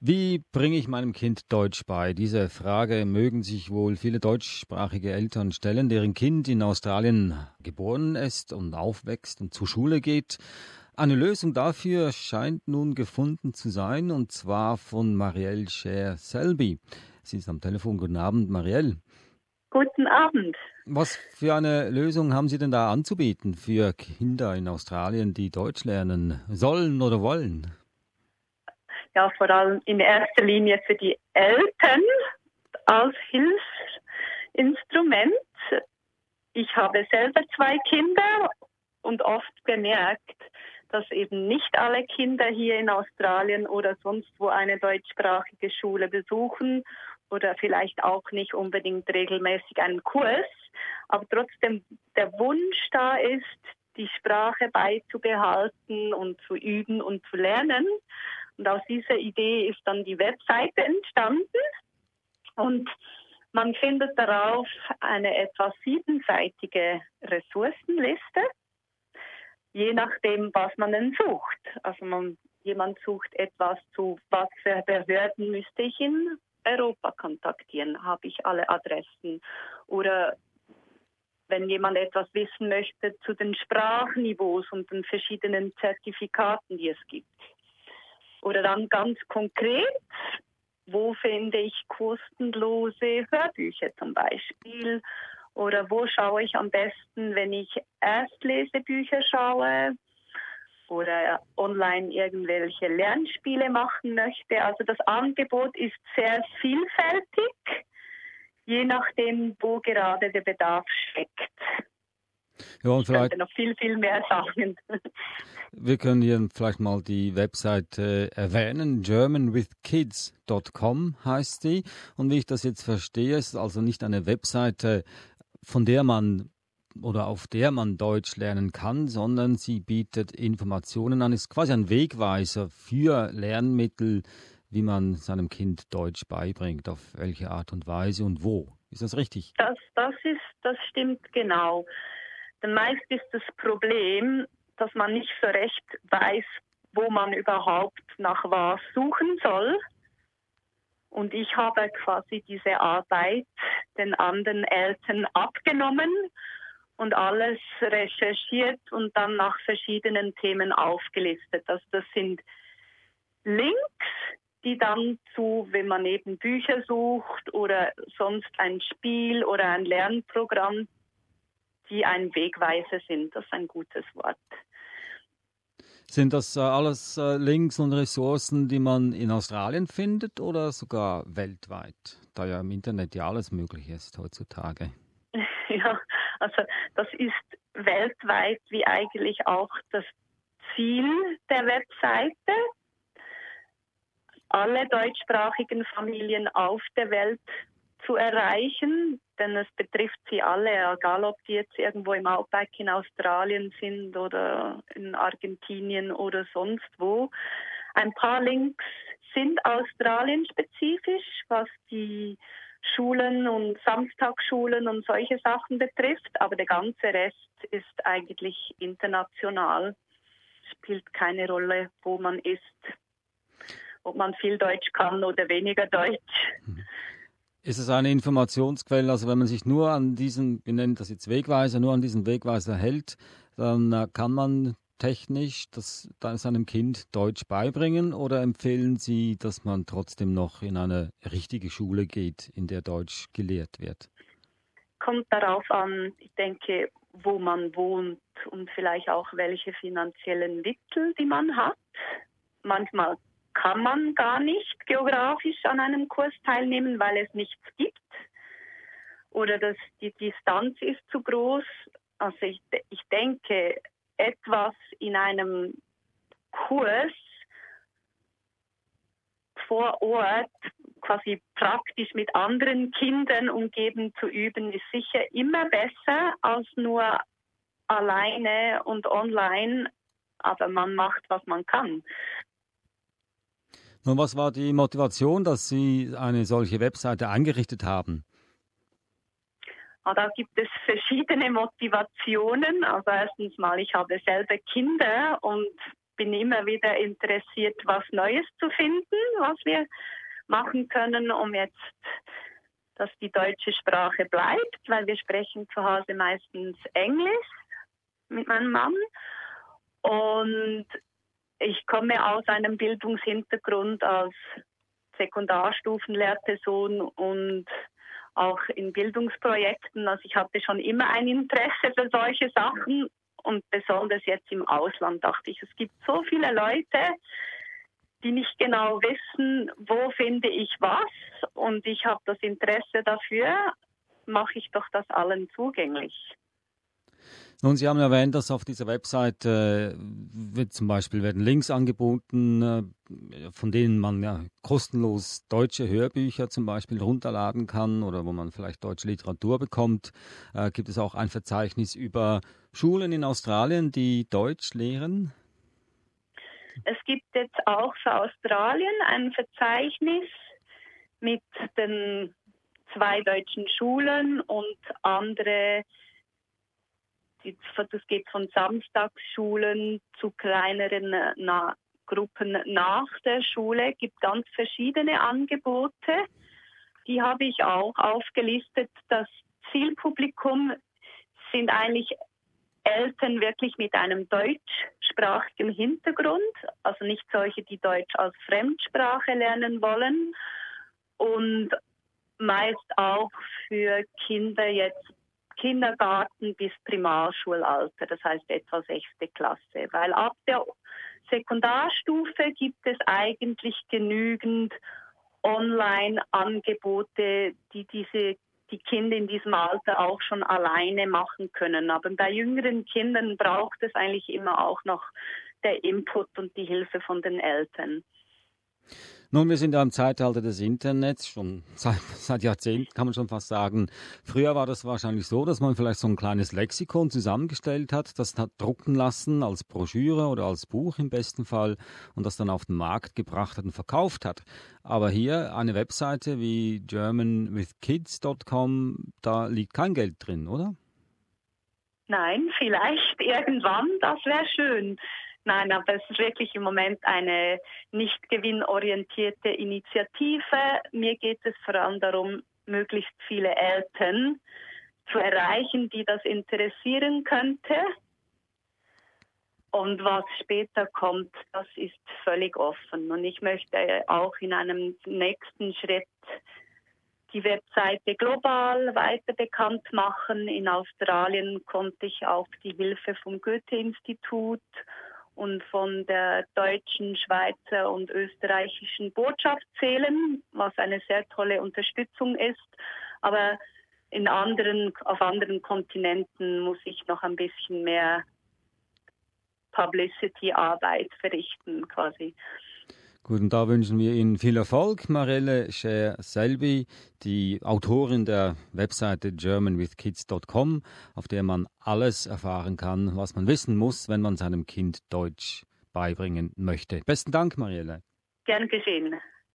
Wie bringe ich meinem Kind Deutsch bei? Diese Frage mögen sich wohl viele deutschsprachige Eltern stellen, deren Kind in Australien geboren ist und aufwächst und zur Schule geht. Eine Lösung dafür scheint nun gefunden zu sein, und zwar von Marielle Scher-Selby. Sie ist am Telefon. Guten Abend, Marielle. Guten Abend. Was für eine Lösung haben Sie denn da anzubieten für Kinder in Australien, die Deutsch lernen sollen oder wollen? Ja, vor allem in erster Linie für die Eltern als Hilfsinstrument. Ich habe selber 2 Kinder und oft bemerkt, dass eben nicht alle Kinder hier in Australien oder sonst wo eine deutschsprachige Schule besuchen oder vielleicht auch nicht unbedingt regelmäßig einen Kurs, aber trotzdem der Wunsch da ist, die Sprache beizubehalten und zu üben und zu lernen. Und aus dieser Idee ist dann die Webseite entstanden und man findet darauf eine etwa 7-seitige Ressourcenliste, je nachdem, was man denn sucht. Also jemand sucht etwas zu, was für Behörden müsste ich in Europa kontaktieren, habe ich alle Adressen. Oder wenn jemand etwas wissen möchte zu den Sprachniveaus und den verschiedenen Zertifikaten, die es gibt. Oder dann ganz konkret, wo finde ich kostenlose Hörbücher zum Beispiel? Oder wo schaue ich am besten, wenn ich Erstlesebücher schaue? Oder online irgendwelche Lernspiele machen möchte. Also das Angebot ist sehr vielfältig, je nachdem, wo gerade der Bedarf steckt. Ja, und ich könnte noch viel, viel mehr sagen. Wir können hier vielleicht mal die Webseite erwähnen. germanwithkids.com heißt die. Und wie ich das jetzt verstehe, ist es also nicht eine Webseite, von der man oder auf der man Deutsch lernen kann, sondern sie bietet Informationen an, ist quasi ein Wegweiser für Lernmittel, wie man seinem Kind Deutsch beibringt, auf welche Art und Weise und wo. Ist das richtig? Das stimmt genau. Denn meist ist das Problem, dass man nicht so recht weiß, wo man überhaupt nach was suchen soll. Und ich habe quasi diese Arbeit den anderen Eltern abgenommen und alles recherchiert und dann nach verschiedenen Themen aufgelistet. Also das sind Links, die dann wenn man eben Bücher sucht oder sonst ein Spiel oder ein Lernprogramm, die ein Wegweiser sind. Das ist ein gutes Wort. Sind das alles Links und Ressourcen, die man in Australien findet oder sogar weltweit, da ja im Internet ja alles möglich ist heutzutage? Ja, also das ist weltweit wie eigentlich auch das Ziel der Webseite, alle deutschsprachigen Familien auf der Welt zu erreichen, denn es betrifft sie alle, egal ob die jetzt irgendwo im Outback in Australien sind oder in Argentinien oder sonst wo. Ein paar Links sind australienspezifisch, was die Schulen und Samstagsschulen und solche Sachen betrifft, aber der ganze Rest ist eigentlich international. Spielt keine Rolle, wo man ist, ob man viel Deutsch kann oder weniger Deutsch. Ist es eine Informationsquelle, also wenn man sich nur an diesen, wir nennen das jetzt Wegweiser, nur an diesen Wegweiser hält, dann kann man technisch seinem Kind Deutsch beibringen, oder empfehlen Sie, dass man trotzdem noch in eine richtige Schule geht, in der Deutsch gelehrt wird? Kommt darauf an, ich denke, wo man wohnt und vielleicht auch welche finanziellen Mittel, die man hat. Manchmal kann man gar nicht geografisch an einem Kurs teilnehmen, weil es nichts gibt. Oder die Distanz ist zu groß. Also ich denke, etwas in einem Kurs vor Ort quasi praktisch mit anderen Kindern umgeben zu üben, ist sicher immer besser als nur alleine und online, aber man macht, was man kann. Nun, was war die Motivation, dass Sie eine solche Webseite eingerichtet haben? Da gibt es verschiedene Motivationen. Also erstens mal, ich habe selber Kinder und bin immer wieder interessiert, was Neues zu finden, was wir machen können, um jetzt, dass die deutsche Sprache bleibt, weil wir sprechen zu Hause meistens Englisch mit meinem Mann. Und ich komme aus einem Bildungshintergrund als Sekundarstufenlehrperson und auch in Bildungsprojekten. Also ich hatte schon immer ein Interesse für solche Sachen und besonders jetzt im Ausland dachte ich, es gibt so viele Leute, die nicht genau wissen, wo finde ich was, und ich habe das Interesse dafür, mache ich doch das allen zugänglich. Nun, Sie haben erwähnt, dass auf dieser Website zum Beispiel werden Links angeboten, von denen man ja kostenlos deutsche Hörbücher zum Beispiel runterladen kann oder wo man vielleicht deutsche Literatur bekommt. Gibt es auch ein Verzeichnis über Schulen in Australien, die Deutsch lehren? Es gibt jetzt auch für Australien ein Verzeichnis mit den 2 deutschen Schulen und andere. Das geht von Samstagsschulen zu kleineren Gruppen nach der Schule. Es gibt ganz verschiedene Angebote. Die habe ich auch aufgelistet. Das Zielpublikum sind eigentlich Eltern wirklich mit einem deutschsprachigen Hintergrund, also nicht solche, die Deutsch als Fremdsprache lernen wollen, und meist auch für Kinder jetzt Kindergarten bis Primarschulalter, das heißt etwa 6. Klasse. Weil ab der Sekundarstufe gibt es eigentlich genügend Online-Angebote, die Kinder in diesem Alter auch schon alleine machen können. Aber bei jüngeren Kindern braucht es eigentlich immer auch noch der Input und die Hilfe von den Eltern. Nun, wir sind ja im Zeitalter des Internets, schon seit Jahrzehnten kann man schon fast sagen. Früher war das wahrscheinlich so, dass man vielleicht so ein kleines Lexikon zusammengestellt hat, das hat drucken lassen als Broschüre oder als Buch im besten Fall und das dann auf den Markt gebracht hat und verkauft hat. Aber hier eine Webseite wie germanwithkids.com, da liegt kein Geld drin, oder? Nein, vielleicht irgendwann, das wäre schön. Nein, aber es ist wirklich im Moment eine nicht gewinnorientierte Initiative. Mir geht es vor allem darum, möglichst viele Eltern zu erreichen, die das interessieren könnte. Und was später kommt, das ist völlig offen. Und ich möchte auch in einem nächsten Schritt die Webseite global weiter bekannt machen. In Australien konnte ich auf die Hilfe vom Goethe-Institut und von der deutschen, Schweizer und österreichischen Botschaft zählen, was eine sehr tolle Unterstützung ist. Aber auf anderen Kontinenten muss ich noch ein bisschen mehr Publicity-Arbeit verrichten, quasi. Gut, und da wünschen wir Ihnen viel Erfolg. Marielle Scher-Selby, die Autorin der Webseite germanwithkids.com, auf der man alles erfahren kann, was man wissen muss, wenn man seinem Kind Deutsch beibringen möchte. Besten Dank, Marielle. Gern geschehen.